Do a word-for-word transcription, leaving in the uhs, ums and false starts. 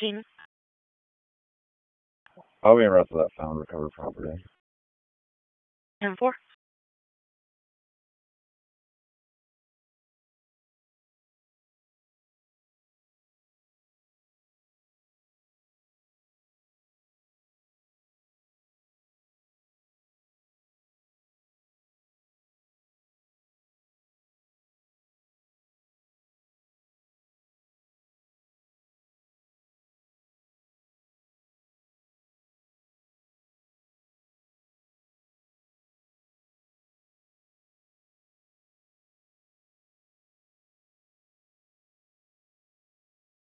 King. I'll be in rest of that found recovered property. ten four.